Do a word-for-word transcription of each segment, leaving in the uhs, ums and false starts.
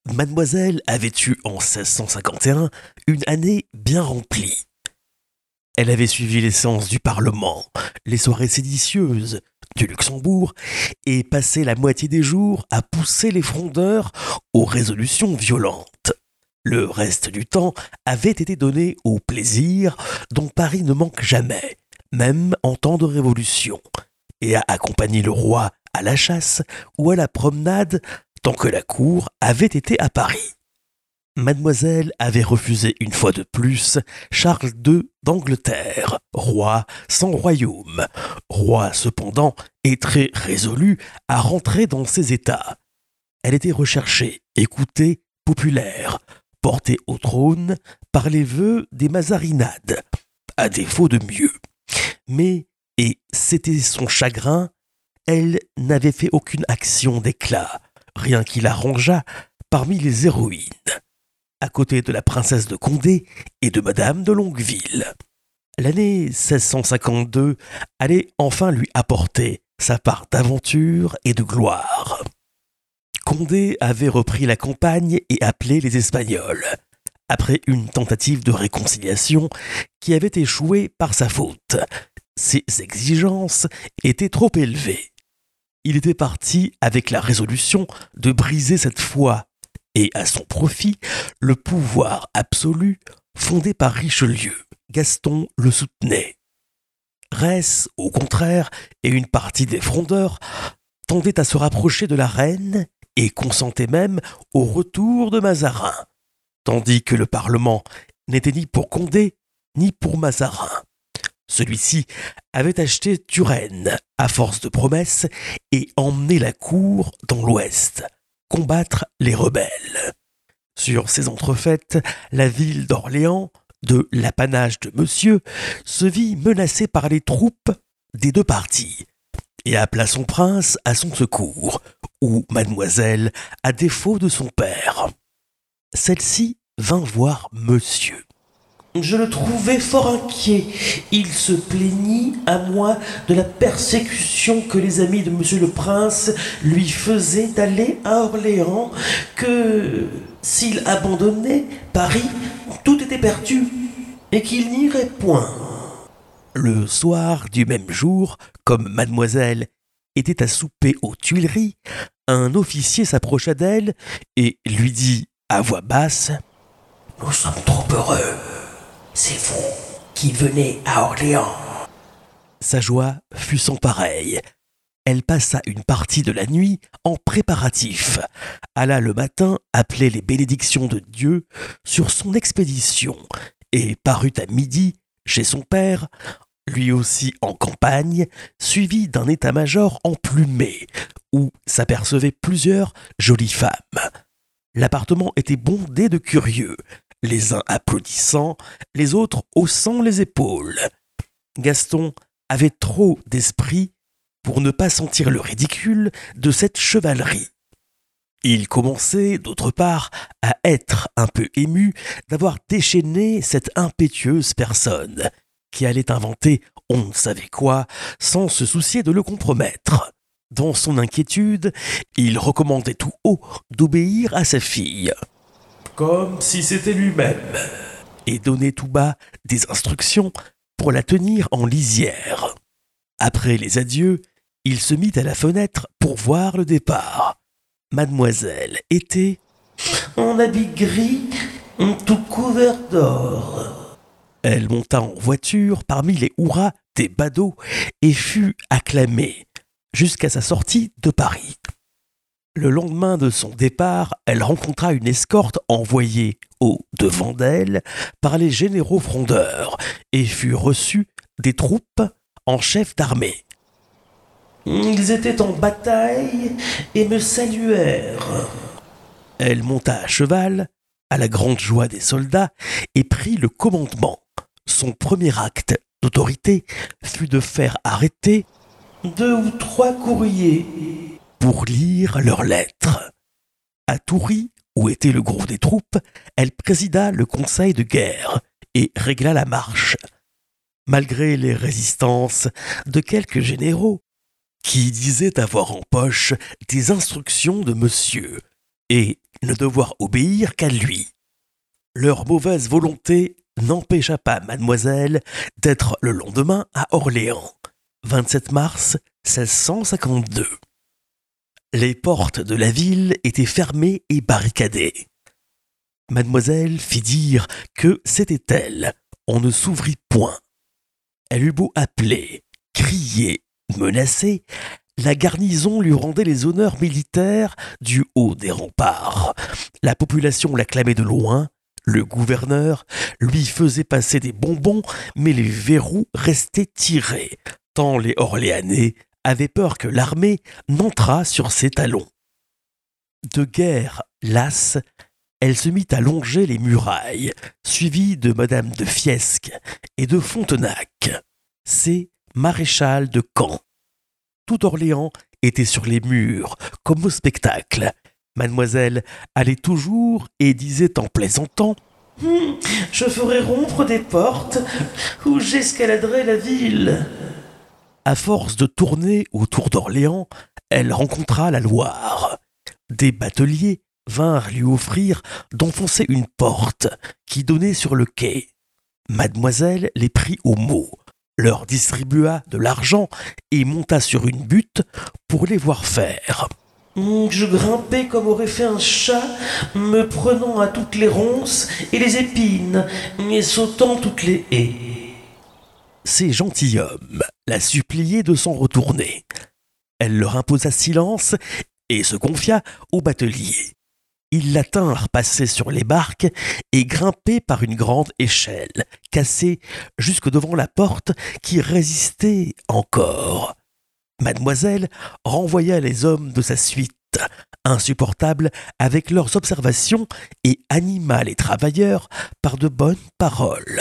Mademoiselle avait eu en seize cent cinquante et un une année bien remplie. Elle avait suivi les séances du Parlement, les soirées séditieuses du Luxembourg et passé la moitié des jours à pousser les frondeurs aux résolutions violentes. Le reste du temps avait été donné au plaisir dont Paris ne manque jamais, même en temps de révolution, et a accompagné le roi à la chasse ou à la promenade tant que la cour avait été à Paris. Mademoiselle avait refusé une fois de plus Charles deux d'Angleterre, roi sans royaume, roi cependant et très résolu à rentrer dans ses états. Elle était recherchée, écoutée, populaire, portée au trône par les vœux des Mazarinades, à défaut de mieux. Mais, et c'était son chagrin, elle n'avait fait aucune action d'éclat, rien qui l'arrangeât parmi les héroïnes, à côté de la princesse de Condé et de madame de Longueville. L'année seize cent cinquante-deux allait enfin lui apporter sa part d'aventure et de gloire. Condé avait repris la campagne et appelé les Espagnols, après une tentative de réconciliation qui avait échoué par sa faute. Ses exigences étaient trop élevées. Il était parti avec la résolution de briser cette foi et à son profit le pouvoir absolu fondé par Richelieu. Gaston le soutenait. Reiss, au contraire, et une partie des frondeurs tendaient à se rapprocher de la reine et consentaient même au retour de Mazarin, tandis que le Parlement n'était ni pour Condé ni pour Mazarin. Celui-ci avait acheté Turenne à force de promesses et emmené la cour dans l'ouest, combattre les rebelles. Sur ces entrefaites, la ville d'Orléans, de l'apanage de Monsieur, se vit menacée par les troupes des deux partis et appela son prince à son secours, ou mademoiselle, à défaut de son père. Celle-ci vint voir Monsieur. Je le trouvais fort inquiet. Il se plaignit à moi de la persécution que les amis de Monsieur le Prince lui faisaient d'aller à Orléans, que s'il abandonnait Paris, tout était perdu, et qu'il n'irait point. Le soir du même jour, comme mademoiselle était à souper aux Tuileries, un officier s'approcha d'elle et lui dit à voix basse « Nous sommes trop heureux. C'est vous qui venez à Orléans. » Sa joie fut sans pareille. Elle passa une partie de la nuit en préparatifs, alla le matin appeler les bénédictions de Dieu sur son expédition et parut à midi chez son père, lui aussi en campagne, suivi d'un état-major emplumé, où s'apercevaient plusieurs jolies femmes. L'appartement était bondé de curieux, les uns applaudissant, les autres haussant les épaules. Gaston avait trop d'esprit pour ne pas sentir le ridicule de cette chevalerie. Il commençait, d'autre part, à être un peu ému d'avoir déchaîné cette impétueuse personne, qui allait inventer on ne savait quoi, sans se soucier de le compromettre. Dans son inquiétude, il recommandait tout haut d'obéir à sa fille, comme si c'était lui-même, et donnait tout bas des instructions pour la tenir en lisière. Après les adieux, il se mit à la fenêtre pour voir le départ. Mademoiselle était en habit gris, tout couvert d'or. Elle monta en voiture parmi les hurrahs des badauds et fut acclamée jusqu'à sa sortie de Paris. Le lendemain de son départ, elle rencontra une escorte envoyée au-devant d'elle par les généraux frondeurs et fut reçue des troupes en chef d'armée. Ils étaient en bataille et me saluèrent. Elle monta à cheval, à la grande joie des soldats, et prit le commandement. Son premier acte d'autorité fut de faire arrêter deux ou trois courriers pour lire leurs lettres. À Toury, où était le gros des troupes, elle présida le conseil de guerre et régla la marche. Malgré les résistances de quelques généraux qui disaient avoir en poche des instructions de monsieur et ne devoir obéir qu'à lui. Leur mauvaise volonté n'empêcha pas mademoiselle d'être le lendemain à Orléans, vingt-sept mars seize cent cinquante-deux. Les portes de la ville étaient fermées et barricadées. Mademoiselle fit dire que c'était elle. On ne s'ouvrit point. Elle eut beau appeler, crier, menacer, la garnison lui rendait les honneurs militaires du haut des remparts. La population l'acclamait de loin. Le gouverneur lui faisait passer des bonbons, mais les verrous restaient tirés, tant les Orléanais avaient peur que l'armée n'entrât sur ses talons. De guerre lasse, elle se mit à longer les murailles, suivie de madame de Fiesque et de Frontenac, c'est maréchal de camp. Tout Orléans était sur les murs, comme au spectacle. Mademoiselle allait toujours et disait en plaisantant Hum, je ferai rompre des portes ou j'escaladerai la ville. À force de tourner autour d'Orléans, elle rencontra la Loire. Des bateliers vinrent lui offrir d'enfoncer une porte qui donnait sur le quai. Mademoiselle les prit au mot, leur distribua de l'argent et monta sur une butte pour les voir faire. Je grimpais comme aurait fait un chat, me prenant à toutes les ronces et les épines, et sautant toutes les haies. Ces gentilshommes la suppliaient de s'en retourner. Elle leur imposa silence et se confia au batelier. Ils la tinrent passer sur les barques et grimper par une grande échelle, cassée jusque devant la porte qui résistait encore. Mademoiselle renvoya les hommes de sa suite, insupportables avec leurs observations, et anima les travailleurs par de bonnes paroles.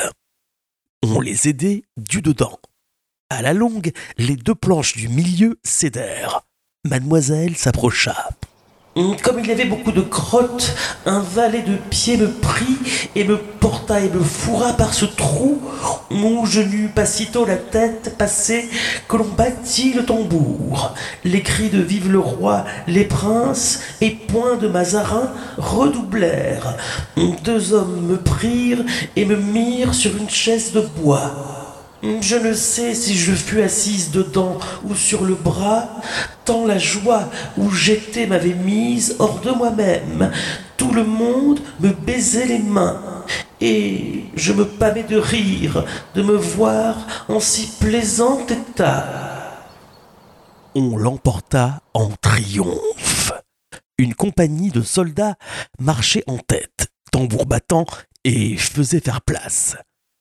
On les aidait du dedans. À la longue, les deux planches du milieu cédèrent. Mademoiselle s'approcha. Comme il y avait beaucoup de crottes, un valet de pied me prit et me porta et me fourra par ce trou où je n'eus pas sitôt la tête passée que l'on battit le tambour. Les cris de Vive le roi, les princes et point de Mazarin redoublèrent. Deux hommes me prirent et me mirent sur une chaise de bois. Je ne sais si je fus assise dedans ou sur le bras, tant la joie où j'étais m'avait mise hors de moi-même. Tout le monde me baisait les mains, et je me pâmais de rire de me voir en si plaisant état. On l'emporta en triomphe. Une compagnie de soldats marchait en tête, tambour battant, et faisait faire place.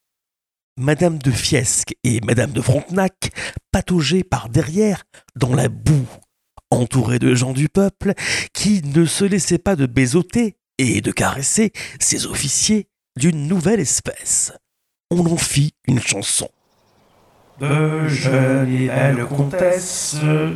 Madame de Fiesque et madame de Frontenac pataugeaient par derrière dans la boue, entourées de gens du peuple qui ne se laissaient pas de baisoter et de caresser ces officiers d'une nouvelle espèce. On en fit une chanson. De jeune et belle comtesse,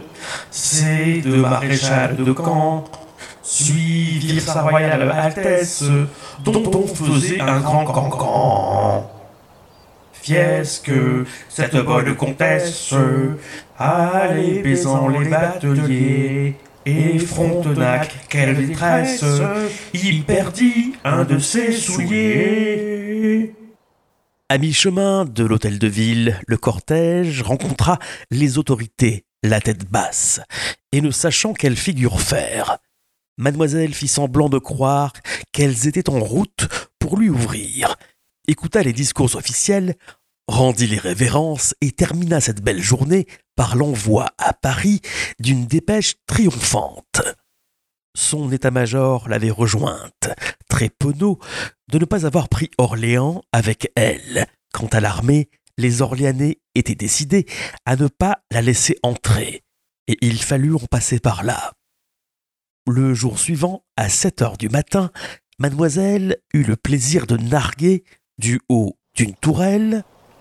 ces deux maréchals de camp suivirent sa royale Altesse, dont on faisait un grand cancan. Fiesque, cette bonne comtesse, allait baisant les bateliers, et Frontenac, quelle détresse, y perdit un de ses souliers. À mi-chemin de l'hôtel de ville, le cortège rencontra les autorités, la tête basse, et ne sachant quelle figure faire. Mademoiselle fit semblant de croire qu'elles étaient en route pour lui ouvrir, écouta les discours officiels, rendit les révérences et termina cette belle journée par l'envoi à Paris d'une dépêche triomphante. Son état-major l'avait rejointe, très penaud de ne pas avoir pris Orléans avec elle. Quant à l'armée, les Orléanais étaient décidés à ne pas la laisser entrer, et il fallut en passer par là. Le jour suivant, à sept heures du matin, mademoiselle eut le plaisir de narguer du haut d'une tourelle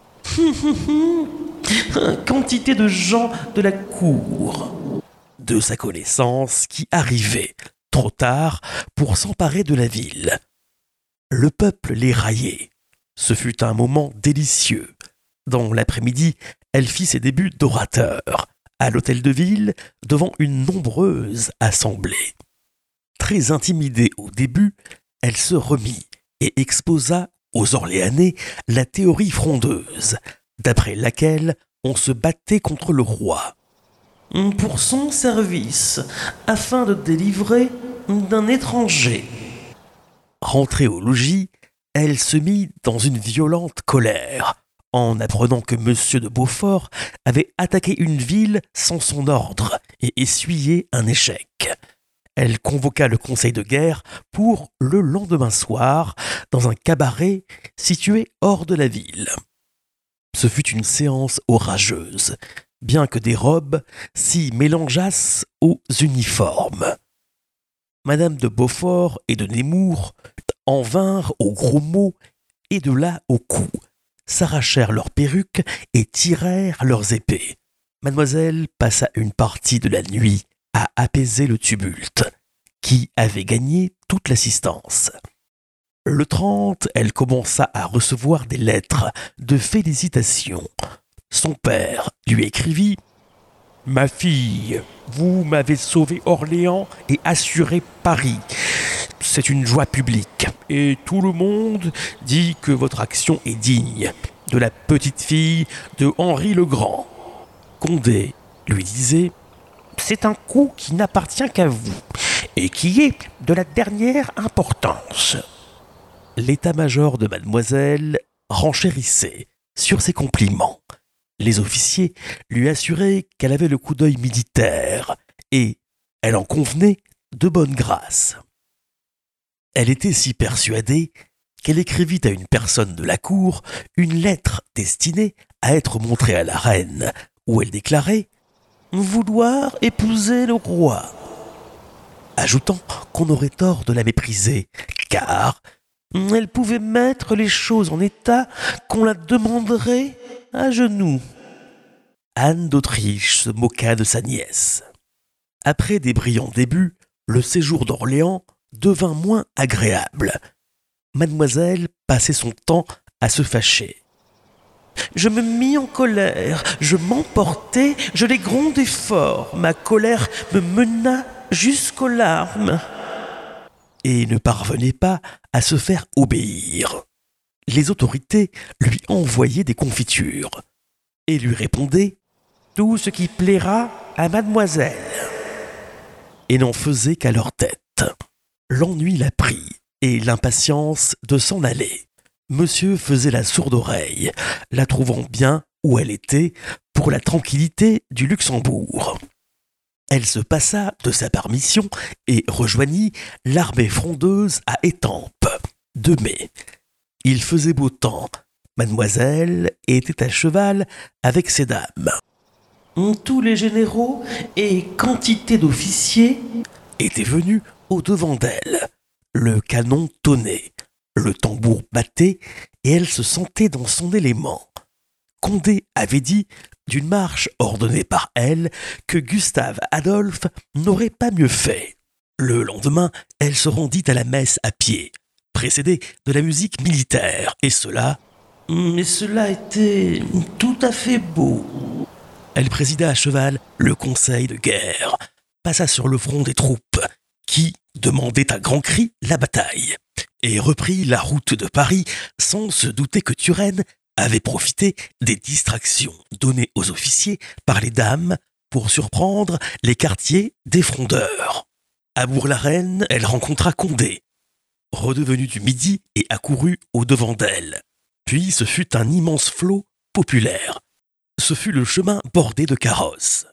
quantité de gens de la cour, de sa connaissance qui arrivaient trop tard pour s'emparer de la ville. Le peuple les raillait. Ce fut un moment délicieux. Dans l'après-midi, elle fit ses débuts d'orateur à l'hôtel de ville devant une nombreuse assemblée. Très intimidée au début, elle se remit et exposa aux Orléanais la théorie frondeuse, d'après laquelle on se battait contre le roi. Pour son service, afin de délivrer d'un étranger. Rentrée au logis, elle se mit dans une violente colère, en apprenant que M. de Beaufort avait attaqué une ville sans son ordre et essuyé un échec. Elle convoqua le conseil de guerre pour le lendemain soir dans un cabaret situé hors de la ville. Ce fut une séance orageuse, bien que des robes s'y mélangeassent aux uniformes. Madame de Beaufort et de Nemours en vinrent aux gros mots et de là au cou, s'arrachèrent leurs perruques et tirèrent leurs épées. Mademoiselle passa une partie de la nuit à apaiser le tumulte, qui avait gagné toute l'assistance. Le trente, elle commença à recevoir des lettres de félicitations. Son père lui écrivit « Ma fille, vous m'avez sauvé Orléans et assuré Paris. C'est une joie publique, et tout le monde dit que votre action est digne de la petite fille de Henri le Grand. » Condé lui disait « C'est un coup qui n'appartient qu'à vous, et qui est de la dernière importance. » L'état-major de mademoiselle renchérissait sur ses compliments. Les officiers lui assuraient qu'elle avait le coup d'œil militaire, et elle en convenait de bonne grâce. Elle était si persuadée qu'elle écrivit à une personne de la cour une lettre destinée à être montrée à la reine, où elle déclarait « vouloir épouser le roi », ajoutant qu'on aurait tort de la mépriser, car elle pouvait mettre les choses en état qu'on la demanderait à genoux. Anne d'Autriche se moqua de sa nièce. Après des brillants débuts, le séjour d'Orléans devint moins agréable. Mademoiselle passait son temps à se fâcher. Je me mis en colère, je m'emportai, je les grondai fort. Ma colère me mena jusqu'aux larmes. Et ne parvenait pas à se faire obéir. Les autorités lui envoyaient des confitures et lui répondaient « Tout ce qui plaira à mademoiselle » et n'en faisaient qu'à leur tête. L'ennui la prit et l'impatience de s'en aller. Monsieur faisait la sourde oreille, la trouvant bien où elle était pour la tranquillité du Luxembourg. Elle se passa de sa permission et rejoignit l'armée frondeuse à Étampes, de mai. Il faisait beau temps. Mademoiselle était à cheval avec ses dames. Tous les généraux et quantité d'officiers étaient venus au-devant d'elle. Le canon tonnait, le tambour battait et elle se sentait dans son élément. Condé avait dit, d'une marche ordonnée par elle, que Gustave Adolphe n'aurait pas mieux fait. Le lendemain, elle se rendit à la messe à pied, précédée de la musique militaire, et cela... Mais cela était tout à fait beau. Elle présida à cheval le conseil de guerre, passa sur le front des troupes, qui demandaient à grands cris la bataille, et reprit la route de Paris sans se douter que Turenne avait profité des distractions données aux officiers par les dames pour surprendre les quartiers des frondeurs. À Bourg-la-Reine, elle rencontra Condé, redevenu du Midi et accourut au-devant d'elle. Puis ce fut un immense flot populaire. Ce fut le chemin bordé de carrosses.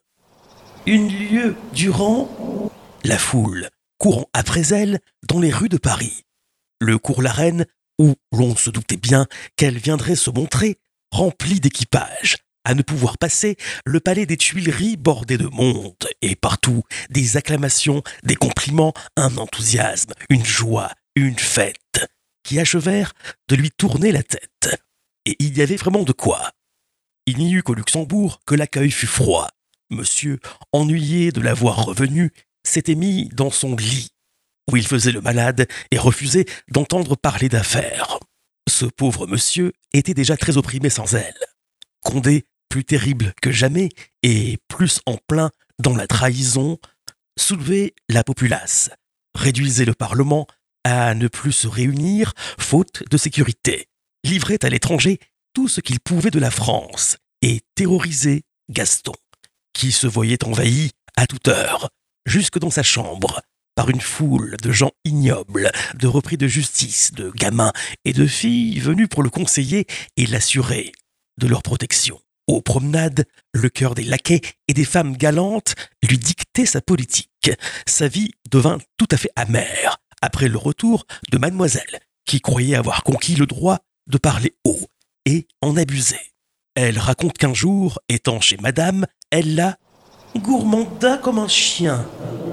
Une lieue durant, la foule courant après elle dans les rues de Paris. Le cours la Reine, où l'on se doutait bien qu'elle viendrait se montrer, rempli d'équipages, à ne pouvoir passer le palais des Tuileries bordé de monde, et partout des acclamations, des compliments, un enthousiasme, une joie, une fête, qui achevèrent de lui tourner la tête. Et il y avait vraiment de quoi. Il n'y eut qu'au Luxembourg que l'accueil fut froid. Monsieur, ennuyé de la voir revenue, s'était mis dans son lit, où il faisait le malade et refusait d'entendre parler d'affaires. Ce pauvre monsieur était déjà très opprimé sans elle. Condé, plus terrible que jamais et plus en plein dans la trahison, soulevait la populace, réduisait le Parlement à ne plus se réunir faute de sécurité, livrait à l'étranger tout ce qu'il pouvait de la France et terrorisait Gaston, qui se voyait envahi à toute heure, jusque dans sa chambre, par une foule de gens ignobles, de repris de justice, de gamins et de filles venus pour le conseiller et l'assurer de leur protection. Aux promenades, le cœur des laquais et des femmes galantes lui dictait sa politique. Sa vie devint tout à fait amère après le retour de Mademoiselle, qui croyait avoir conquis le droit de parler haut et en abusait. Elle raconte qu'un jour, étant chez Madame, elle l'a gourmanda comme un chien.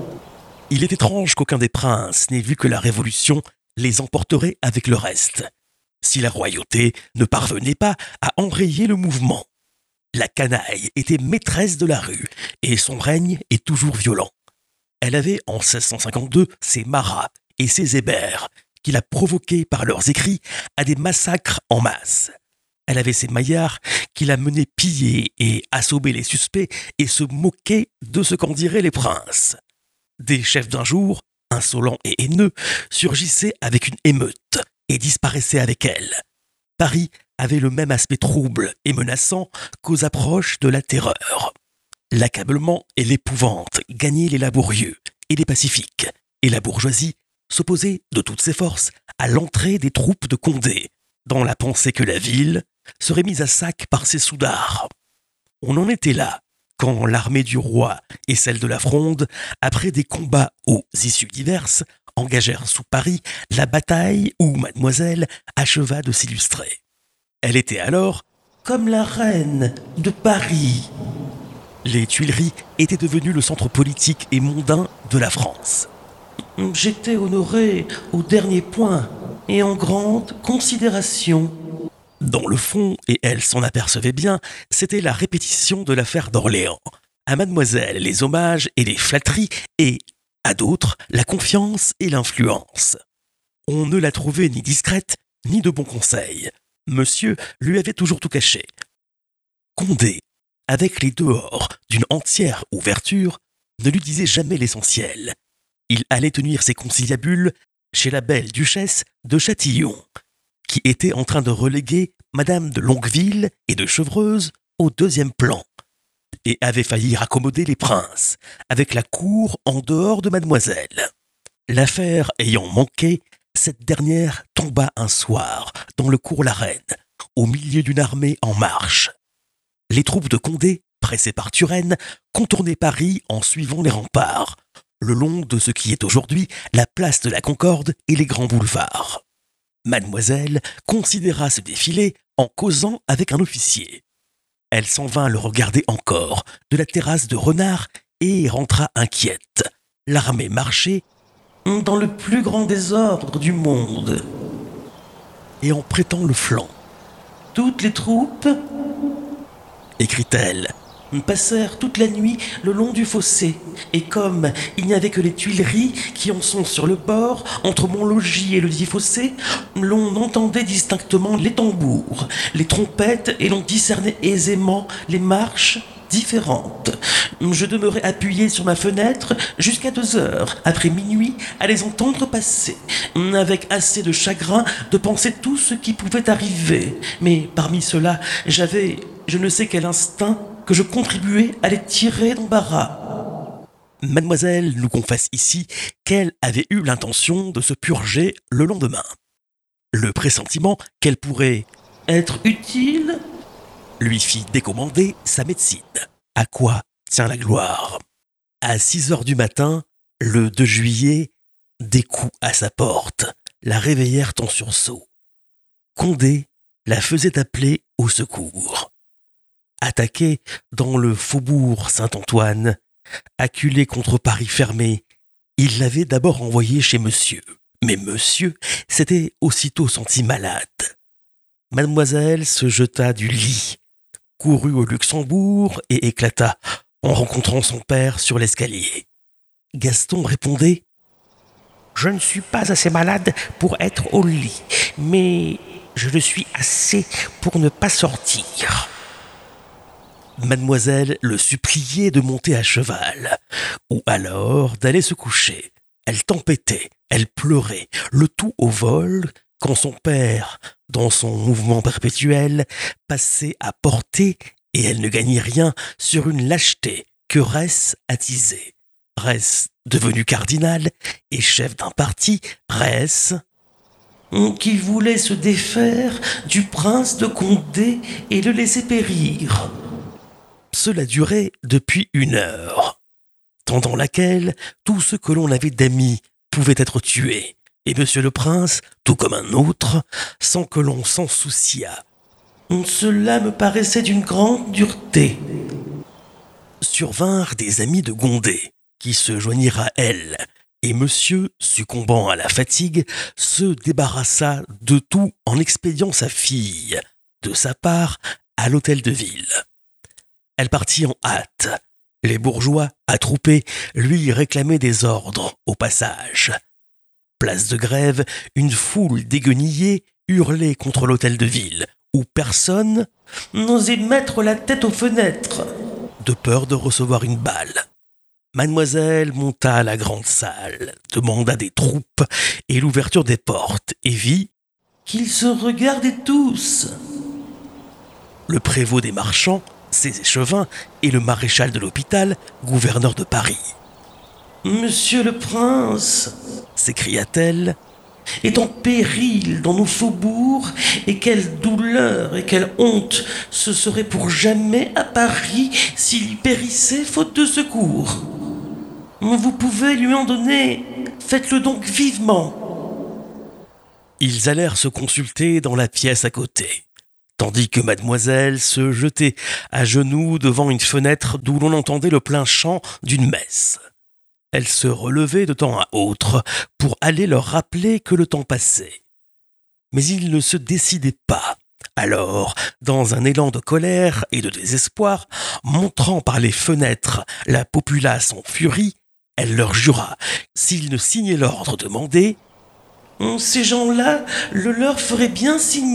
Il est étrange qu'aucun des princes n'ait vu que la Révolution les emporterait avec le reste, si la royauté ne parvenait pas à enrayer le mouvement. La canaille était maîtresse de la rue, et son règne est toujours violent. Elle avait en seize cent cinquante-deux ses marats et ses hébert, qui la provoquaient par leurs écrits à des massacres en masse. Elle avait ses maillards qui la menaient piller et assommer les suspects et se moquaient de ce qu'en diraient les princes. Des chefs d'un jour, insolents et haineux, surgissaient avec une émeute et disparaissaient avec elle. Paris avait le même aspect trouble et menaçant qu'aux approches de la terreur. L'accablement et l'épouvante gagnaient les laborieux et les pacifiques, et la bourgeoisie s'opposait de toutes ses forces à l'entrée des troupes de Condé, dans la pensée que la ville serait mise à sac par ses soudards. On en était là, quand l'armée du roi et celle de la Fronde, après des combats aux issues diverses, engagèrent sous Paris la bataille où Mademoiselle acheva de s'illustrer. Elle était alors comme la reine de Paris. Les Tuileries étaient devenues le centre politique et mondain de la France. J'étais honoré au dernier point et en grande considération. Dans le fond, et elle s'en apercevait bien, c'était la répétition de l'affaire d'Orléans. À Mademoiselle, les hommages et les flatteries, et à d'autres, la confiance et l'influence. On ne la trouvait ni discrète, ni de bons conseils. Monsieur lui avait toujours tout caché. Condé, avec les dehors d'une entière ouverture, ne lui disait jamais l'essentiel. Il allait tenir ses conciliabules chez la belle duchesse de Châtillon, qui était en train de reléguer Madame de Longueville et de Chevreuse au deuxième plan, et avait failli raccommoder les princes, avec la cour en dehors de Mademoiselle. L'affaire ayant manqué, cette dernière tomba un soir dans le cours la Reine, au milieu d'une armée en marche. Les troupes de Condé, pressées par Turenne, contournaient Paris en suivant les remparts, le long de ce qui est aujourd'hui la place de la Concorde et les grands boulevards. Mademoiselle considéra ce défilé en causant avec un officier. Elle s'en vint le regarder encore de la terrasse de Renard et rentra inquiète. L'armée marchait dans le plus grand désordre du monde et en prêtant le flanc. Toutes les troupes, écrit-elle, passèrent toute la nuit le long du fossé, et comme il n'y avait que les Tuileries qui en sont sur le bord, entre mon logis et le dit fossé, l'on entendait distinctement les tambours, les trompettes, et l'on discernait aisément les marches différentes. Je demeurai appuyé sur ma fenêtre jusqu'à deux heures, après minuit, à les entendre passer, avec assez de chagrin de penser tout ce qui pouvait arriver. Mais parmi cela, j'avais je ne sais quel instinct que je contribuais à les tirer d'embarras. Mademoiselle nous confesse ici qu'elle avait eu l'intention de se purger le lendemain. Le pressentiment qu'elle pourrait être utile lui fit décommander sa médecine. À quoi tient la gloire? À six heures du matin, le deux juillet, des coups à sa porte la réveillèrent en sursaut. Condé la faisait appeler au secours. Attaqué dans le faubourg Saint-Antoine, acculé contre Paris fermé, il l'avait d'abord envoyé chez monsieur. Mais monsieur s'était aussitôt senti malade. Mademoiselle se jeta du lit, courut au Luxembourg et éclata en rencontrant son père sur l'escalier. Gaston répondait « Je ne suis pas assez malade pour être au lit, mais je le suis assez pour ne pas sortir. » Mademoiselle le suppliait de monter à cheval, ou alors d'aller se coucher. elle tempêtait, elle pleurait, le tout au vol, quand son père, dans son mouvement perpétuel, passait à portée et elle ne gagnait rien sur une lâcheté que Rès attisait. Rès, devenu cardinal et chef d'un parti, Rès, qu'il voulait se défaire du prince de Condé et le laisser périr. Cela durait depuis une heure, pendant laquelle tout ce que l'on avait d'amis pouvait être tué, et monsieur le prince, tout comme un autre, sans que l'on s'en souciât. Cela me paraissait d'une grande dureté. Survinrent des amis de Gondé, qui se joignirent à elle, et monsieur, succombant à la fatigue, se débarrassa de tout en expédiant sa fille, de sa part, à l'hôtel de ville. Elle partit en hâte. Les bourgeois, attroupés, lui réclamaient des ordres au passage. Place de Grève, une foule déguenillée hurlait contre l'hôtel de ville, où personne n'osait mettre la tête aux fenêtres, de peur de recevoir une balle. Mademoiselle monta à la grande salle, demanda des troupes et l'ouverture des portes, et vit qu'ils se regardaient tous. Le prévôt des marchands, ses échevins et le maréchal de l'hôpital, gouverneur de Paris. « Monsieur le prince, s'écria-t-elle, est en péril dans nos faubourgs, et quelle douleur et quelle honte ce serait pour jamais à Paris s'il y périssait faute de secours. Vous pouvez lui en donner, faites-le donc vivement. » Ils allèrent se consulter dans la pièce à côté, tandis que mademoiselle se jetait à genoux devant une fenêtre d'où l'on entendait le plein chant d'une messe. Elle se relevait de temps à autre pour aller leur rappeler que le temps passait. Mais ils ne se décidaient pas. Alors, dans un élan de colère et de désespoir, montrant par les fenêtres la populace en furie, elle leur jura, s'ils ne signaient l'ordre demandé, « Ces gens-là le leur feraient bien signer. »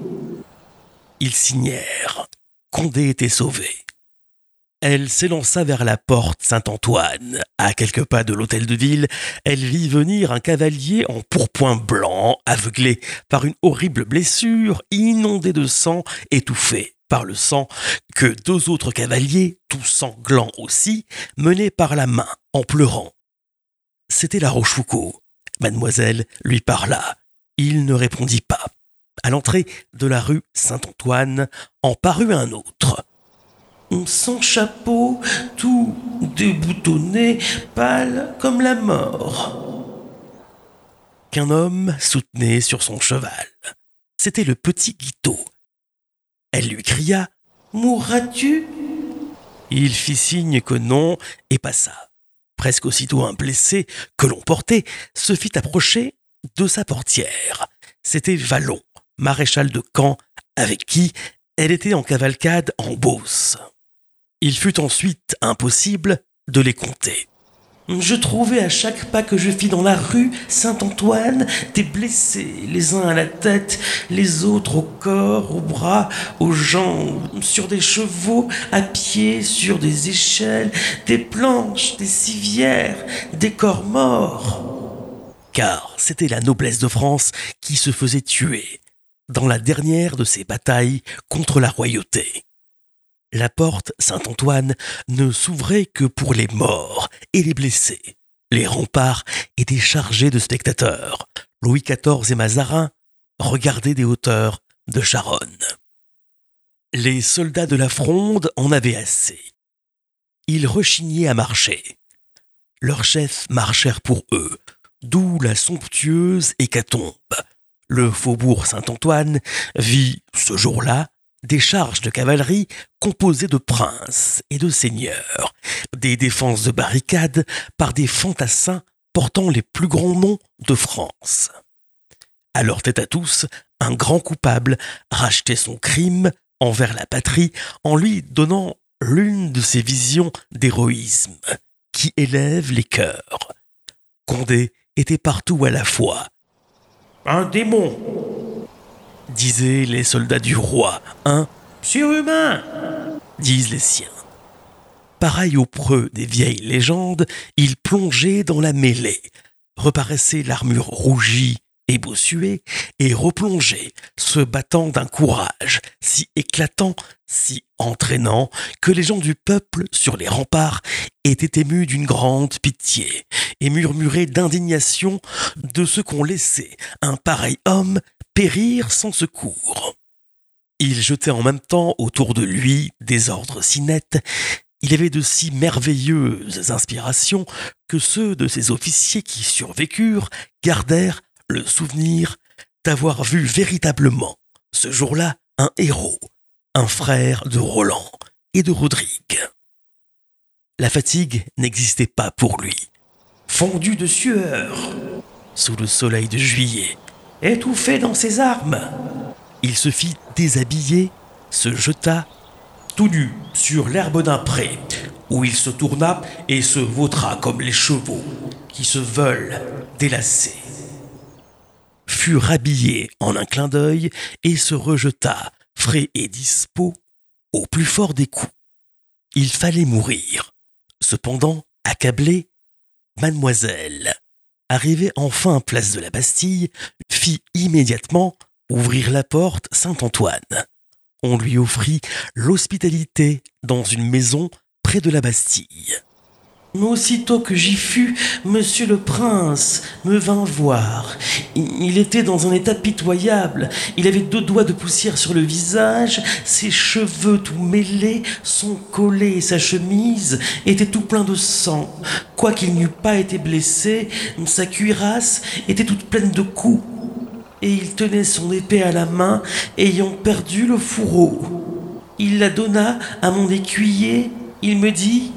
Ils signèrent. Condé était sauvé. Elle s'élança vers la porte Saint-Antoine. À quelques pas de l'hôtel de ville, elle vit venir un cavalier en pourpoint blanc, aveuglé par une horrible blessure, inondé de sang, étouffé par le sang que deux autres cavaliers, tous sanglants aussi, menaient par la main, en pleurant. C'était la Rochefoucauld. Mademoiselle lui parla. Il ne répondit pas. À l'entrée de la rue Saint-Antoine, en parut un autre. Sans chapeau, tout déboutonné, pâle comme la mort. Qu'un homme soutenait sur son cheval. C'était le petit Guiteau. Elle lui cria « Mourras-tu » Il fit signe que non et passa. Presque aussitôt un blessé que l'on portait se fit approcher de sa portière. C'était Vallon, maréchal de camp, avec qui elle était en cavalcade en Beauce. Il fut ensuite impossible de les compter. Je trouvais à chaque pas que je fis dans la rue Saint-Antoine des blessés, les uns à la tête, les autres au corps, aux bras, aux jambes, sur des chevaux, à pied, sur des échelles, des planches, des civières, des corps morts. Car c'était la noblesse de France qui se faisait tuer dans la dernière de ces batailles contre la royauté. La porte Saint-Antoine ne s'ouvrait que pour les morts et les blessés. Les remparts étaient chargés de spectateurs. Louis quatorze et Mazarin regardaient des hauteurs de Charonne. Les soldats de la Fronde en avaient assez. Ils rechignaient à marcher. Leurs chefs marchèrent pour eux, d'où la somptueuse hécatombe. Le faubourg Saint-Antoine vit, ce jour-là, des charges de cavalerie composées de princes et de seigneurs, des défenses de barricades par des fantassins portant les plus grands noms de France. À leur tête à tous, un grand coupable rachetait son crime envers la patrie en lui donnant l'une de ces visions d'héroïsme qui élèvent les cœurs. Condé était partout à la fois. Un démon, disaient les soldats du roi, un surhumain, disent les siens. Pareil au preux des vieilles légendes, il plongeait dans la mêlée, reparaissait l'armure rougie et bossuée, et replongeait, se battant d'un courage si éclatant, si entraînant, que les gens du peuple, sur les remparts, étaient émus d'une grande pitié, et murmuraient d'indignation de ce qu'on laissait un pareil homme périr sans secours. Il jetait en même temps autour de lui des ordres si nets, il avait de si merveilleuses inspirations que ceux de ses officiers qui survécurent gardèrent le souvenir d'avoir vu véritablement, ce jour-là, un héros, un frère de Roland et de Rodrigue. La fatigue n'existait pas pour lui. Fondu de sueur, Sous le soleil de juillet, étouffé dans ses armes, il se fit déshabiller, se jeta tout nu sur l'herbe d'un pré, où il se tourna et se vautra comme les chevaux qui se veulent délasser. Fut rhabillé en un clin d'œil et se rejeta, frais et dispos, au plus fort des coups. Il fallait mourir. Cependant, accablé, Mademoiselle, arrivée enfin place de la Bastille, fit immédiatement ouvrir la porte Saint-Antoine. On lui offrit l'hospitalité dans une maison près de la Bastille. Mais aussitôt que j'y fus, monsieur le prince me vint voir. Il était dans un état pitoyable. Il avait deux doigts de poussière sur le visage, ses cheveux tout mêlés, son collet et sa chemise étaient tout pleins de sang. Quoiqu'il n'eût pas été blessé, sa cuirasse était toute pleine de coups. Et il tenait son épée à la main, ayant perdu le fourreau. Il la donna à mon écuyer. Il me dit: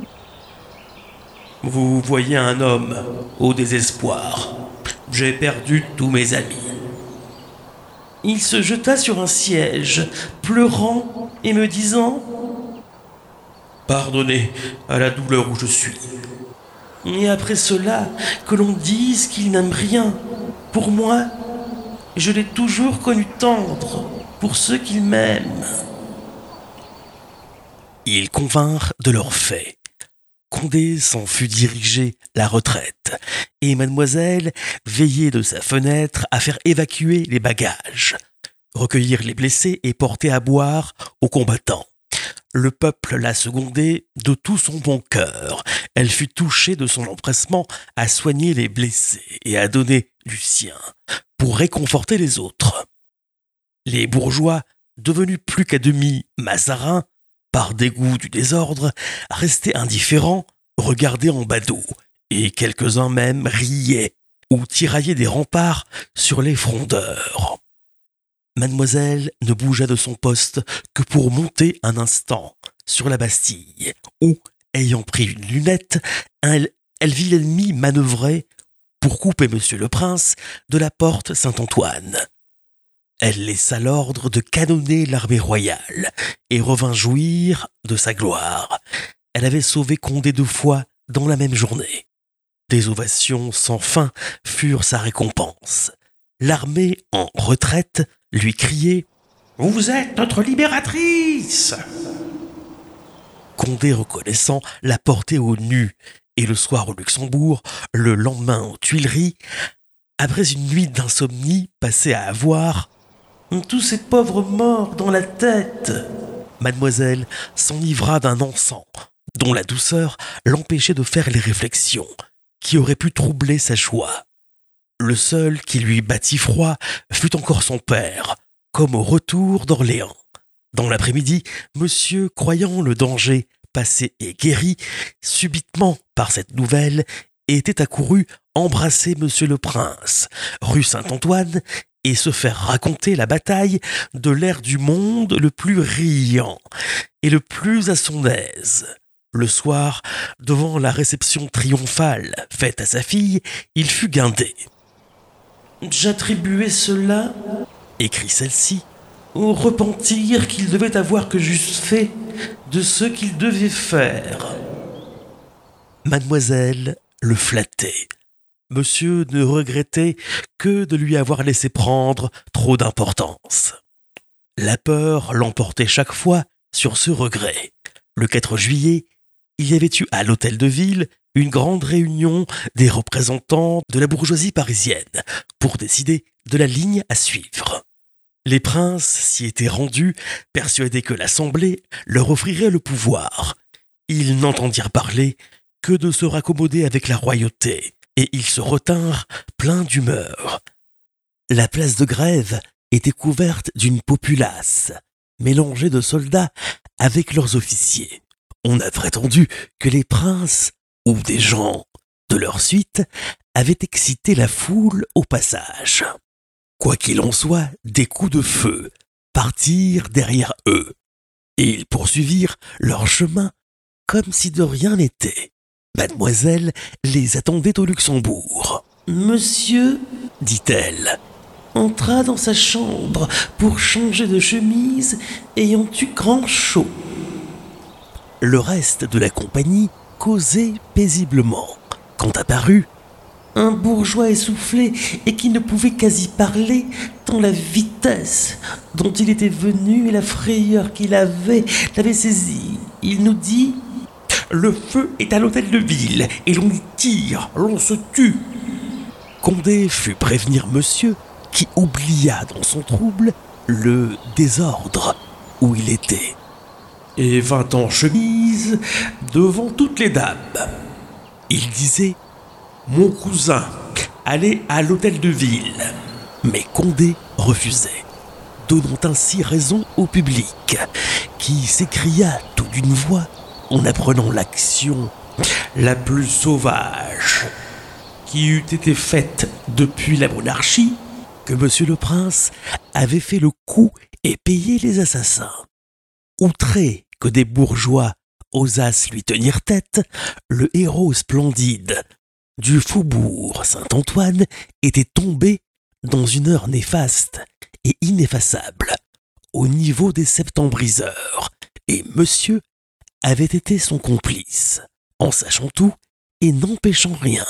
vous voyez un homme au désespoir. J'ai perdu tous mes amis. Il se jeta sur un siège, pleurant et me disant: pardonnez à la douleur où je suis. Et après cela, que l'on dise qu'il n'aime rien. Pour moi, je l'ai toujours connu tendre pour ceux qu'il m'aime. Ils convinrent de leurs faits. Condé s'en fut dirigé la retraite, et mademoiselle veillait de sa fenêtre à faire évacuer les bagages, recueillir les blessés et porter à boire aux combattants. Le peuple la secondait de tout son bon cœur. Elle fut touchée de son empressement à soigner les blessés et à donner du sien pour réconforter les autres. Les bourgeois, devenus plus qu'à demi mazarins, par dégoût du désordre, restaient indifférents, regardaient en badaud, et quelques-uns même riaient ou tiraillaient des remparts sur les frondeurs. Mademoiselle ne bougea de son poste que pour monter un instant sur la Bastille, où, ayant pris une lunette, elle, elle vit l'ennemi manœuvrer pour couper monsieur le prince de la porte Saint-Antoine. Elle laissa l'ordre de canonner l'armée royale et revint jouir de sa gloire. Elle avait sauvé Condé deux fois dans la même journée. Des ovations sans fin furent sa récompense. L'armée en retraite lui criait « Vous êtes notre libératrice !» Condé, reconnaissant, la portait au nu, et le soir au Luxembourg, le lendemain aux Tuileries, après une nuit d'insomnie passée à avoir tous ces pauvres morts dans la tête. Mademoiselle s'enivra d'un encens dont la douceur l'empêchait de faire les réflexions qui auraient pu troubler sa joie. Le seul qui lui battit froid fut encore son père, comme au retour d'Orléans. Dans l'après-midi, monsieur, croyant le danger passé et guéri, subitement par cette nouvelle, était accouru embrasser monsieur le prince, rue Saint-Antoine, et se faire raconter la bataille de l'air du monde le plus riant et le plus à son aise. Le soir, devant la réception triomphale faite à sa fille, il fut guindé. « J'attribuais cela, » écrit celle-ci, « au repentir qu'il devait avoir que j'eusse fait de ce qu'il devait faire. » Mademoiselle le flattait. Monsieur ne regrettait que de lui avoir laissé prendre trop d'importance. La peur l'emportait chaque fois sur ce regret. Le quatre juillet, il y avait eu à l'hôtel de ville une grande réunion des représentants de la bourgeoisie parisienne pour décider de la ligne à suivre. Les princes s'y étaient rendus, persuadés que l'Assemblée leur offrirait le pouvoir. Ils n'entendirent parler que de se raccommoder avec la royauté, et ils se retinrent pleins d'humeur. La place de Grève était couverte d'une populace, mélangée de soldats avec leurs officiers. On a prétendu que les princes, ou des gens de leur suite, avaient excité la foule au passage. Quoi qu'il en soit, des coups de feu partirent derrière eux, et ils poursuivirent leur chemin comme si de rien n'était. Mademoiselle les attendait au Luxembourg. « Monsieur, dit-elle, entra dans sa chambre pour changer de chemise, ayant eu grand chaud. » Le reste de la compagnie causait paisiblement, quand apparut un bourgeois essoufflé et qui ne pouvait quasi parler, tant la vitesse dont il était venu et la frayeur qu'il avait l'avaient saisi. Il nous dit « Le feu est à l'hôtel de ville, et l'on y tire, l'on se tue. » Condé fut prévenir monsieur, qui oublia dans son trouble le désordre où il était, et vint en chemise devant toutes les dames. Il disait « Mon cousin, allez à l'hôtel de ville. » Mais Condé refusait, donnant ainsi raison au public, qui s'écria tout d'une voix en apprenant l'action la plus sauvage qui eût été faite depuis la monarchie, que monsieur le prince avait fait le coup et payé les assassins. Outré que des bourgeois osassent lui tenir tête, le héros splendide du faubourg Saint-Antoine était tombé dans une heure néfaste et ineffaçable au niveau des septembriseurs, et monsieur avait été son complice, en sachant tout et n'empêchant rien.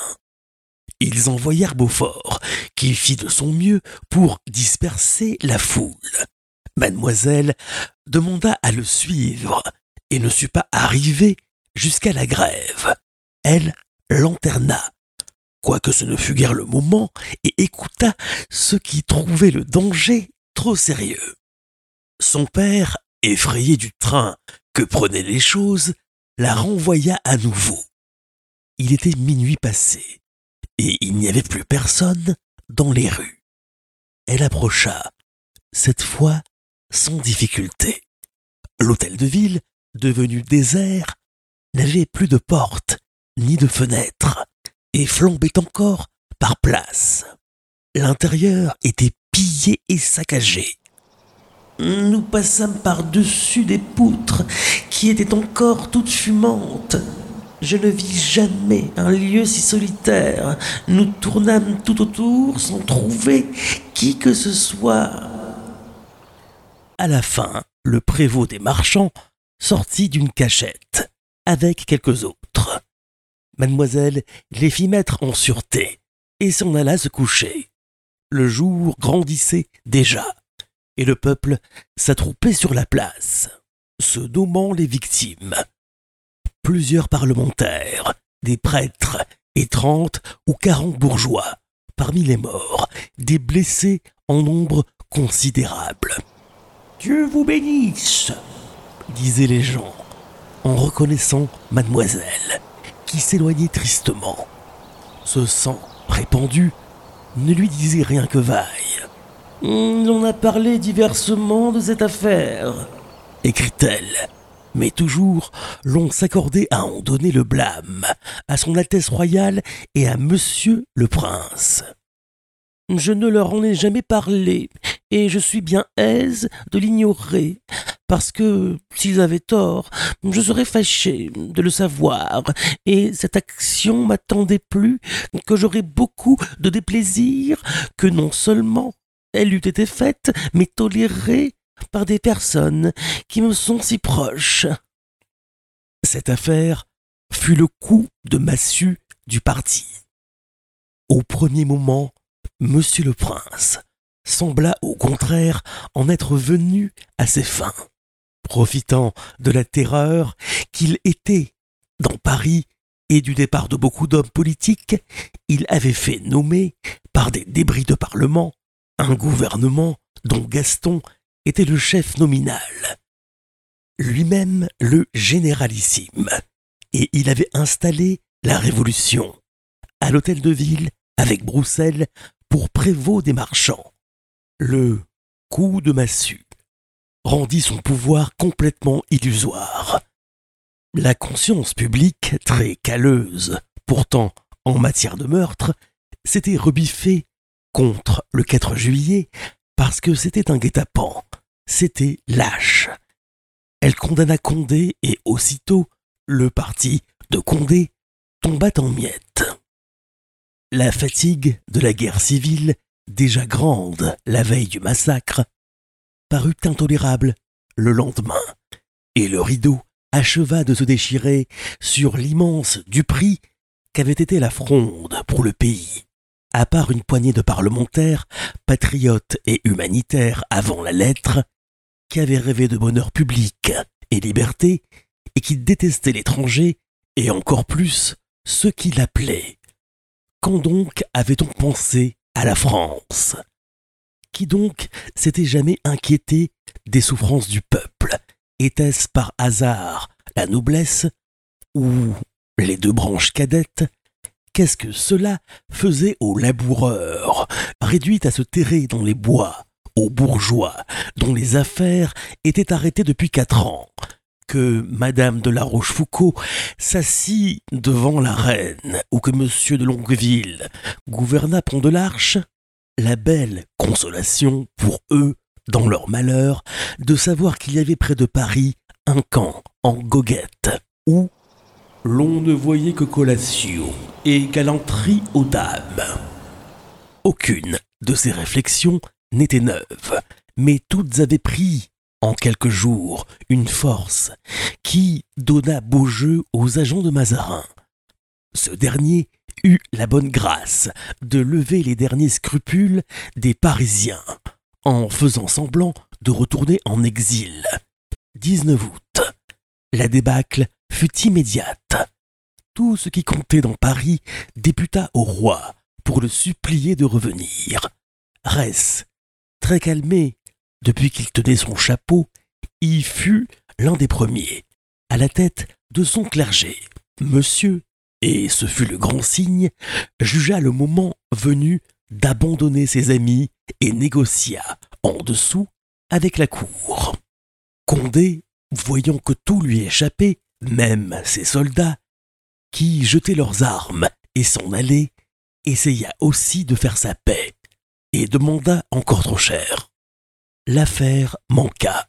Ils envoyèrent Beaufort, qui fit de son mieux pour disperser la foule. Mademoiselle demanda à le suivre et ne sut pas arriver jusqu'à la Grève. Elle lanterna, quoique ce ne fût guère le moment, et écouta ceux qui trouvaient le danger trop sérieux. Son père, effrayé du train que prenaient les choses, la renvoya à nouveau. Il était minuit passé, et il n'y avait plus personne dans les rues. Elle approcha, cette fois sans difficulté. L'hôtel de ville, devenu désert, n'avait plus de porte ni de fenêtre, et flambait encore par places. L'intérieur était pillé et saccagé. Nous passâmes par-dessus des poutres qui étaient encore toutes fumantes. Je ne vis jamais un lieu si solitaire. Nous tournâmes tout autour sans trouver qui que ce soit. À la fin, le prévôt des marchands sortit d'une cachette avec quelques autres. Mademoiselle les fit mettre en sûreté et s'en alla se coucher. Le jour grandissait déjà, et le peuple s'attroupait sur la place, se nommant les victimes. Plusieurs parlementaires, des prêtres et trente ou quarante bourgeois, parmi les morts, des blessés en nombre considérable. « Dieu vous bénisse !» disaient les gens, en reconnaissant mademoiselle, qui s'éloignait tristement. Ce sang répandu ne lui disait rien que vaille. « On a parlé diversement de cette affaire, » écrit-elle, mais toujours l'on s'accordait à en donner le blâme à son Altesse royale et à monsieur le prince. « Je ne leur en ai jamais parlé, et je suis bien aise de l'ignorer, parce que, s'ils avaient tort, je serais fâché de le savoir, et cette action m'attendait plus que j'aurais beaucoup de déplaisir, que non seulement elle eût été faite, mais tolérée par des personnes qui me sont si proches. » Cette affaire fut le coup de massue du parti. Au premier moment, monsieur le prince sembla au contraire en être venu à ses fins, profitant de la terreur qu'il était dans Paris et du départ de beaucoup d'hommes politiques, il avait fait nommer, par des débris de parlement, un gouvernement dont Gaston était le chef nominal. Lui-même le généralissime, et il avait installé la Révolution à l'hôtel de ville avec Broussel pour prévôt des marchands. Le coup de massue rendit son pouvoir complètement illusoire. La conscience publique, très calleuse, pourtant en matière de meurtre, s'était rebiffée contre le quatre juillet parce que c'était un guet-apens, c'était lâche. Elle condamna Condé et aussitôt le parti de Condé tomba en miettes. La fatigue de la guerre civile, déjà grande la veille du massacre, parut intolérable le lendemain, et le rideau acheva de se déchirer sur l'immense duperie qu'avait été la Fronde pour le pays. À part une poignée de parlementaires, patriotes et humanitaires avant la lettre, qui avaient rêvé de bonheur public et liberté, et qui détestaient l'étranger, et encore plus ceux qui l'appelaient. Quand donc avait-on pensé à la France ? Qui donc s'était jamais inquiété des souffrances du peuple ? Était-ce par hasard la noblesse ou les deux branches cadettes ? Qu'est-ce que cela faisait aux laboureurs, réduits à se terrer dans les bois, aux bourgeois, dont les affaires étaient arrêtées depuis quatre ans, que Madame de la Rochefoucauld s'assit devant la reine, ou que Monsieur de Longueville gouverna Pont de l'Arche? La belle consolation pour eux, dans leur malheur, de savoir qu'il y avait près de Paris un camp en goguette, où l'on ne voyait que collation et galanterie aux dames. Aucune de ces réflexions n'était neuve, mais toutes avaient pris, en quelques jours, une force qui donna beau jeu aux agents de Mazarin. Ce dernier eut la bonne grâce de lever les derniers scrupules des Parisiens, en faisant semblant de retourner en exil. dix-neuf août. La débâcle fut immédiate. Tout ce qui comptait dans Paris députa au roi pour le supplier de revenir. Rès, très calmé depuis qu'il tenait son chapeau, y fut l'un des premiers, à la tête de son clergé. Monsieur, et ce fut le grand signe, jugea le moment venu d'abandonner ses amis et négocia en dessous avec la cour. Condé, voyant que tout lui échappait, même ses soldats, qui jetaient leurs armes et s'en allaient, essaya aussi de faire sa paix et demanda encore trop cher. L'affaire manqua.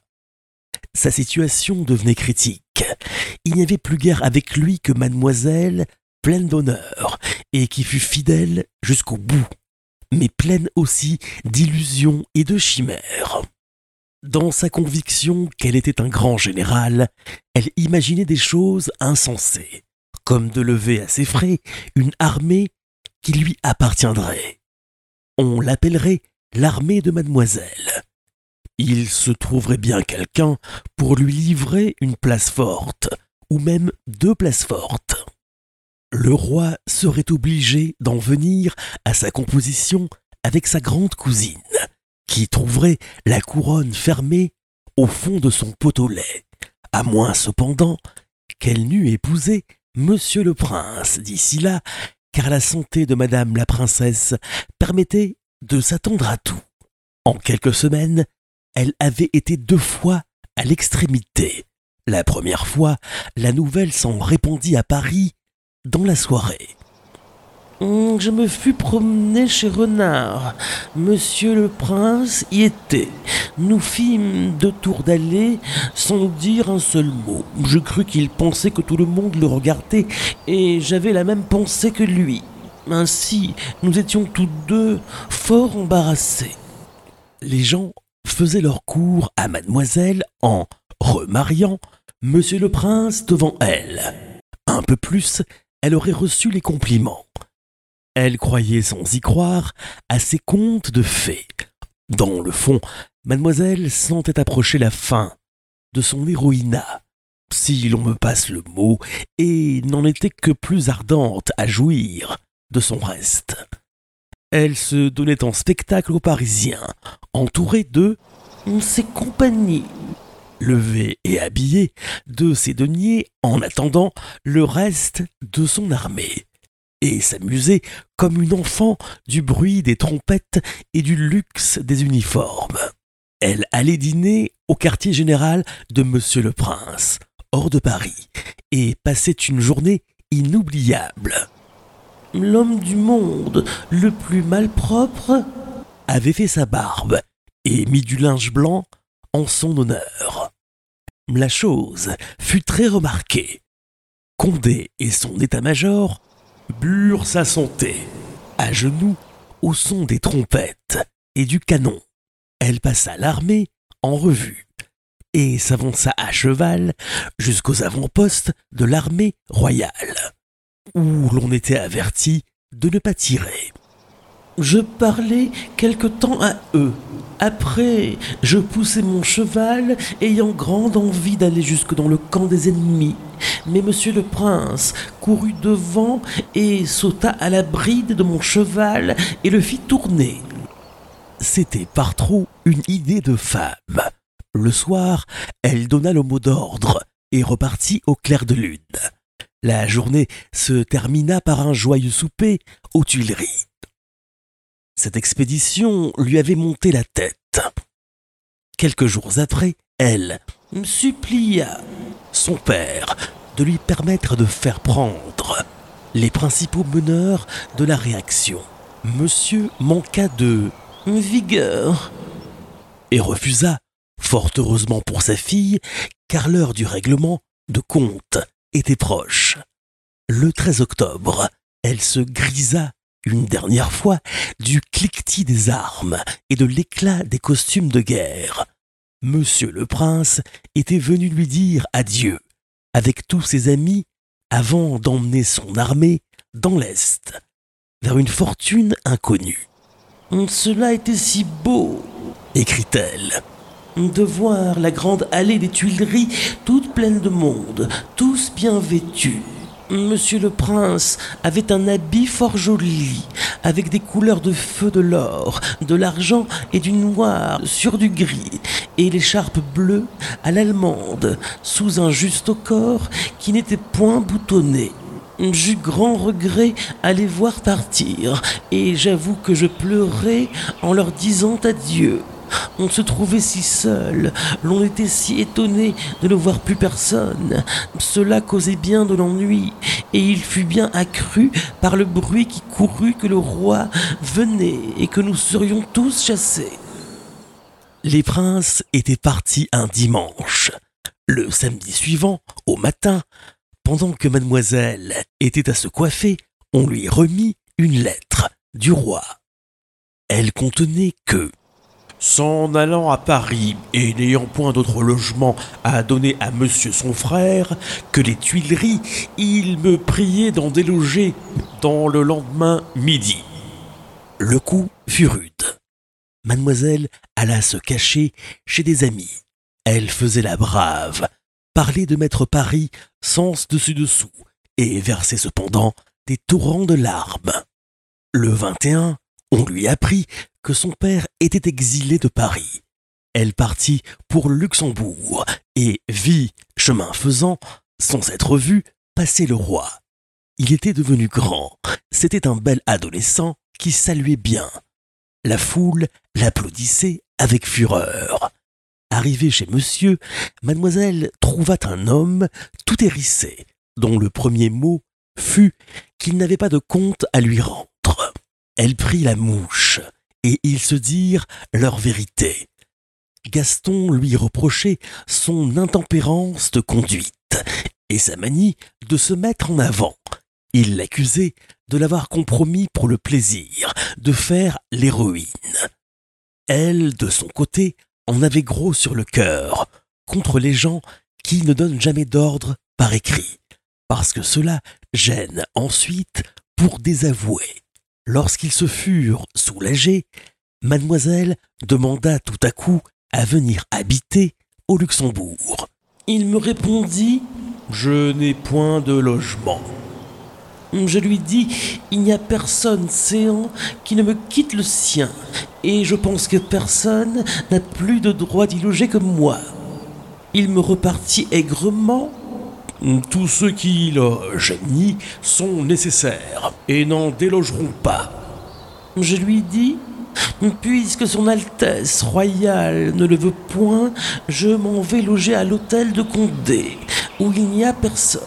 Sa situation devenait critique. Il n'y avait plus guère avec lui que mademoiselle, pleine d'honneur, et qui fut fidèle jusqu'au bout, mais pleine aussi d'illusions et de chimères. Dans sa conviction qu'elle était un grand général, elle imaginait des choses insensées, comme de lever à ses frais une armée qui lui appartiendrait. On l'appellerait l'armée de mademoiselle. Il se trouverait bien quelqu'un pour lui livrer une place forte, ou même deux places fortes. Le roi serait obligé d'en venir à sa composition avec sa grande cousine, qui trouverait la couronne fermée au fond de son pot au lait, à moins cependant qu'elle n'eût épousé Monsieur le Prince d'ici là, car la santé de Madame la Princesse permettait de s'attendre à tout. En quelques semaines, elle avait été deux fois à l'extrémité. La première fois, la nouvelle s'en répandit à Paris dans la soirée. Je me fus promené chez Renard. Monsieur le Prince y était. Nous fîmes deux tours d'allée sans dire un seul mot. Je crus qu'il pensait que tout le monde le regardait et j'avais la même pensée que lui. Ainsi, nous étions tous deux fort embarrassés. Les gens faisaient leur cour à mademoiselle en remariant Monsieur le Prince devant elle. Un peu plus, elle aurait reçu les compliments. Elle croyait sans y croire à ces contes de fées. Dans le fond, mademoiselle sentait approcher la fin de son héroïnat, si l'on me passe le mot, et n'en était que plus ardente à jouir de son reste. Elle se donnait en spectacle aux Parisiens, entourée de ses compagnies, levée et habillée de ses deniers en attendant le reste de son armée, et s'amusait comme une enfant du bruit des trompettes et du luxe des uniformes. Elle allait dîner au quartier général de Monsieur le Prince, hors de Paris, et passait une journée inoubliable. L'homme du monde le plus malpropre avait fait sa barbe et mis du linge blanc en son honneur. La chose fut très remarquée. Condé et son état-major burent sa santé, à genoux au son des trompettes et du canon. Elle passa l'armée en revue et s'avança à cheval jusqu'aux avant-postes de l'armée royale, où l'on était averti de ne pas tirer. Je parlai quelque temps à eux. Après, je poussai mon cheval, ayant grande envie d'aller jusque dans le camp des ennemis. Mais monsieur le prince courut devant et sauta à la bride de mon cheval et le fit tourner. C'était par trop une idée de femme. Le soir, elle donna le mot d'ordre et repartit au clair de lune. La journée se termina par un joyeux souper aux Tuileries. Cette expédition lui avait monté la tête. Quelques jours après, elle supplia son père de lui permettre de faire prendre les principaux meneurs de la réaction. Monsieur manqua de vigueur et refusa, fort heureusement pour sa fille, car l'heure du règlement de compte était proche. Le treize octobre, elle se grisa une dernière fois du cliquetis des armes et de l'éclat des costumes de guerre. Monsieur le Prince était venu lui dire adieu avec tous ses amis avant d'emmener son armée dans l'Est, vers une fortune inconnue. « Cela était si beau !» écrit-elle. « De voir la grande allée des Tuileries toute pleine de monde, tous bien vêtus. Monsieur le Prince avait un habit fort joli, avec des couleurs de feu de l'or, de l'argent et du noir sur du gris, et l'écharpe bleue à l'allemande, sous un juste au corps qui n'était point boutonné. J'eus grand regret à les voir partir, et j'avoue que je pleurais en leur disant adieu. On se trouvait si seul, l'on était si étonné de ne voir plus personne. Cela causait bien de l'ennui, et il fut bien accru par le bruit qui courut que le roi venait et que nous serions tous chassés. » Les princes étaient partis un dimanche. Le samedi suivant, au matin, pendant que mademoiselle était à se coiffer, on lui remit une lettre du roi. Elle contenait que s'en allant à Paris et n'ayant point d'autre logement à donner à monsieur son frère que les Tuileries, il me priait d'en déloger dans le lendemain midi. Le coup fut rude. Mademoiselle alla se cacher chez des amis. Elle faisait la brave, parlait de mettre Paris sens dessus-dessous et versait cependant des torrents de larmes. Le vingt et un, on lui apprit que son père était exilé de Paris. Elle partit pour Luxembourg et vit, chemin faisant, sans être vue, passer le roi. Il était devenu grand. C'était un bel adolescent qui saluait bien. La foule l'applaudissait avec fureur. Arrivée chez monsieur, mademoiselle trouva un homme tout hérissé, dont le premier mot fut qu'il n'avait pas de compte à lui rendre. Elle prit la mouche, et ils se dirent leur vérité. Gaston lui reprochait son intempérance de conduite et sa manie de se mettre en avant. Il l'accusait de l'avoir compromis pour le plaisir de faire l'héroïne. Elle, de son côté, en avait gros sur le cœur contre les gens qui ne donnent jamais d'ordre par écrit, parce que cela gêne ensuite pour désavouer. Lorsqu'ils se furent soulagés, mademoiselle demanda tout à coup à venir habiter au Luxembourg. Il me répondit « Je n'ai point de logement ». Je lui dis « Il n'y a personne céans qui ne me quitte le sien, et je pense que personne n'a plus de droit d'y loger que moi. » Il me repartit aigrement « Tous ceux qui y logent ni sont nécessaires et n'en délogeront pas. » Je lui dis « Puisque son Altesse royale ne le veut point, je m'en vais loger à l'hôtel de Condé, où il n'y a personne.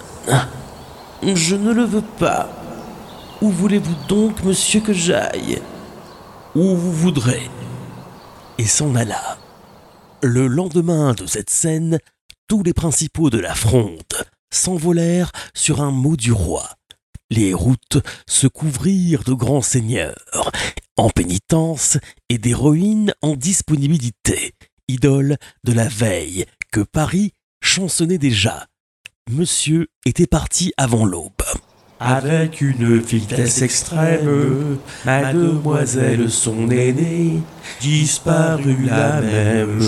Je ne le veux pas. Où voulez-vous donc, monsieur, que j'aille ? » « Où vous voudrez. » Et s'en alla. Le lendemain de cette scène, tous les principaux de la fronde s'envolèrent sur un mot du roi. Les routes se couvrirent de grands seigneurs en pénitence et d'héroïnes en disponibilité, idoles de la veille que Paris chansonnait déjà. Monsieur était parti avant l'aube. Avec une vitesse extrême, mademoiselle son aînée disparut la même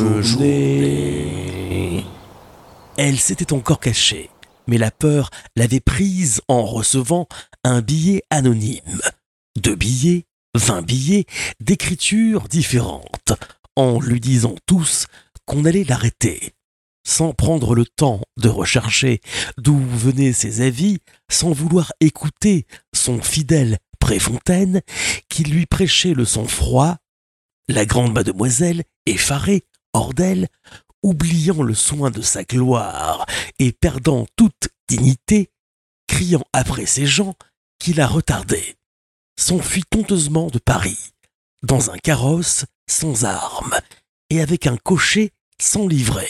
journée. Elle s'était encore cachée, mais la peur l'avait prise en recevant un billet anonyme. Deux billets, vingt billets, d'écritures différentes, en lui disant tous qu'on allait l'arrêter. Sans prendre le temps de rechercher d'où venaient ses avis, sans vouloir écouter son fidèle Préfontaine, qui lui prêchait le sang-froid, la grande mademoiselle, effarée, hors d'elle, oubliant le soin de sa gloire et perdant toute dignité, criant après ses gens qui la retardaient, s'enfuit honteusement de Paris, dans un carrosse sans armes et avec un cocher sans livret.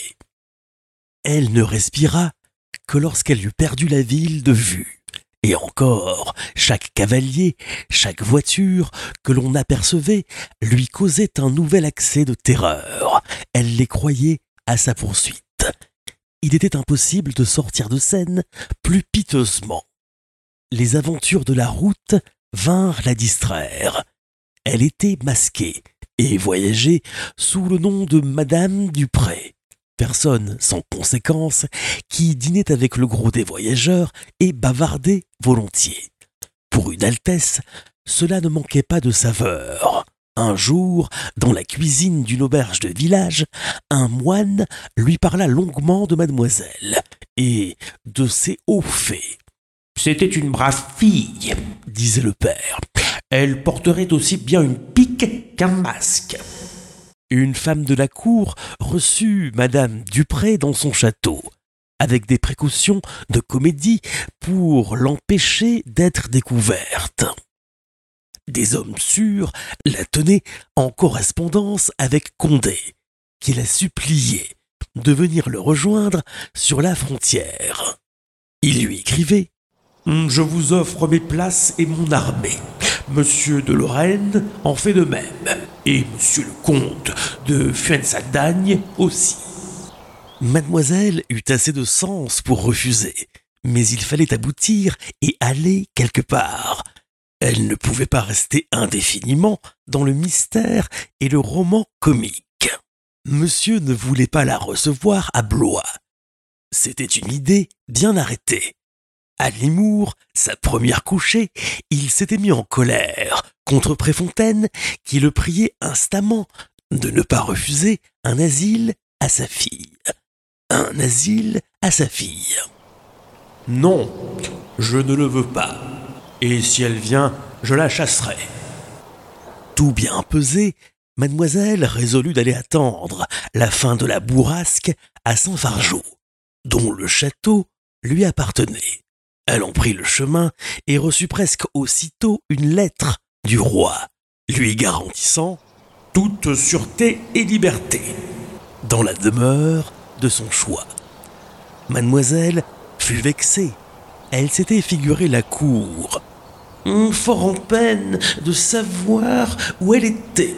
Elle ne respira que lorsqu'elle eut perdu la ville de vue. Et encore, chaque cavalier, chaque voiture que l'on apercevait lui causait un nouvel accès de terreur. Elle les croyait à sa poursuite. Il était impossible de sortir de scène plus piteusement. Les aventures de la route vinrent la distraire. Elle était masquée et voyageait sous le nom de Madame Dupré. Personne sans conséquence qui dînait avec le gros des voyageurs et bavardait volontiers. Pour une altesse, cela ne manquait pas de saveur. Un jour, dans la cuisine d'une auberge de village, un moine lui parla longuement de mademoiselle et de ses hauts faits. « C'était une brave fille, » disait le père. « Elle porterait aussi bien une pique qu'un masque. » Une femme de la cour reçut Madame Dupré dans son château, avec des précautions de comédie pour l'empêcher d'être découverte. Des hommes sûrs la tenaient en correspondance avec Condé, qui la suppliait de venir le rejoindre sur la frontière. Il lui écrivait « Je vous offre mes places et mon armée. Monsieur de Lorraine en fait de même, et monsieur le comte de Fuenssaldagne aussi. » Mademoiselle eut assez de sens pour refuser, mais il fallait aboutir et aller quelque part. Elle ne pouvait pas rester indéfiniment dans le mystère et le roman comique. Monsieur ne voulait pas la recevoir à Blois. C'était une idée bien arrêtée. À Limours, sa première couchée, il s'était mis en colère contre Préfontaine qui le priait instamment de ne pas refuser un asile à sa fille. Un asile à sa fille. « Non, je ne le veux pas, et si elle vient, je la chasserai. » Tout bien pesé, mademoiselle résolut d'aller attendre la fin de la bourrasque à Saint-Fargeau, dont le château lui appartenait. Elle en prit le chemin et reçut presque aussitôt une lettre du roi, lui garantissant toute sûreté et liberté dans la demeure de son choix. Mademoiselle fut vexée. Elle s'était figuré la cour, fort en peine de savoir où elle était.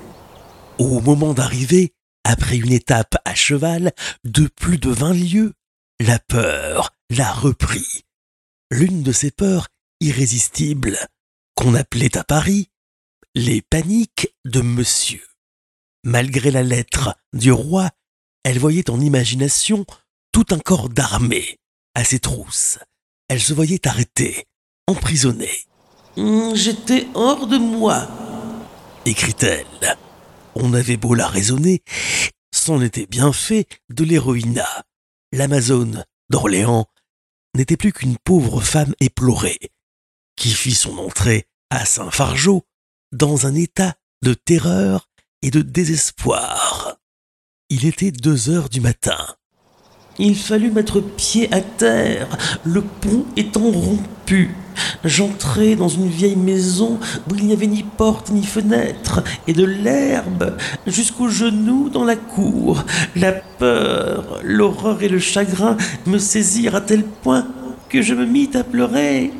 Au moment d'arriver, après une étape à cheval de plus de vingt lieues, la peur la reprit. L'une de ces peurs irrésistibles, qu'on appelait à Paris les paniques de monsieur. Malgré la lettre du roi, elle voyait en imagination tout un corps d'armée à ses trousses. Elle se voyait arrêtée, emprisonnée. Hum, J'étais hors de moi, écrit-elle. On avait beau la raisonner, c'en était bien fait de l'héroïna. L'Amazone d'Orléans n'était plus qu'une pauvre femme éplorée, qui fit son entrée à Saint-Fargeau dans un état de terreur et de désespoir. Il était deux heures du matin. Il fallut mettre pied à terre, le pont étant rompu. J'entrai dans une vieille maison où il n'y avait ni porte ni fenêtre, et de l'herbe jusqu'aux genoux dans la cour. La peur, l'horreur et le chagrin me saisirent à tel point que je me mis à pleurer.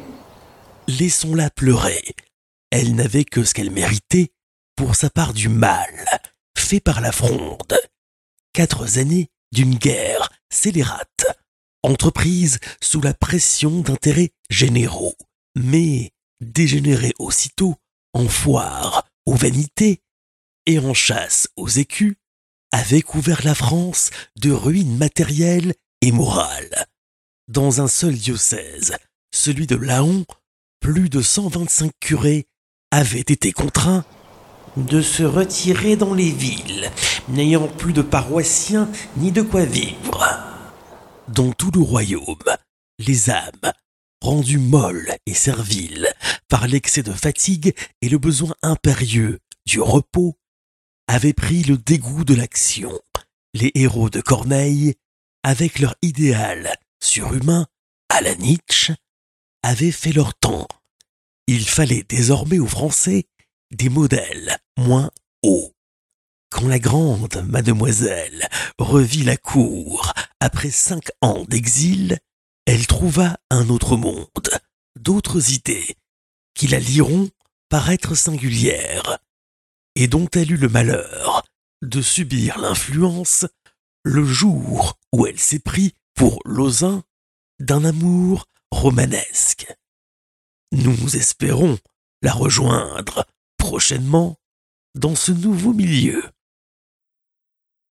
Laissons-la pleurer. Elle n'avait que ce qu'elle méritait pour sa part du mal fait par la Fronde. Quatre années d'une guerre scélérate, entreprise sous la pression d'intérêts généraux, mais dégénérée aussitôt en foire aux vanités et en chasse aux écus, avait couvert la France de ruines matérielles et morales. Dans un seul diocèse, celui de Laon, plus de cent vingt-cinq curés avaient été contraints de se retirer dans les villes, n'ayant plus de paroissiens ni de quoi vivre. Dans tout le royaume, les âmes, rendues molles et serviles par l'excès de fatigue et le besoin impérieux du repos, avaient pris le dégoût de l'action. Les héros de Corneille, avec leur idéal surhumain à la Nietzsche, avaient fait leur temps. Il fallait désormais aux Français des modèles moins hauts. Quand la grande mademoiselle revit la cour après cinq ans d'exil, elle trouva un autre monde, d'autres idées, qui la liront paraître singulières, et dont elle eut le malheur de subir l'influence le jour où elle s'éprit pour Lauzun d'un amour romanesque. Nous espérons la rejoindre prochainement dans ce nouveau milieu.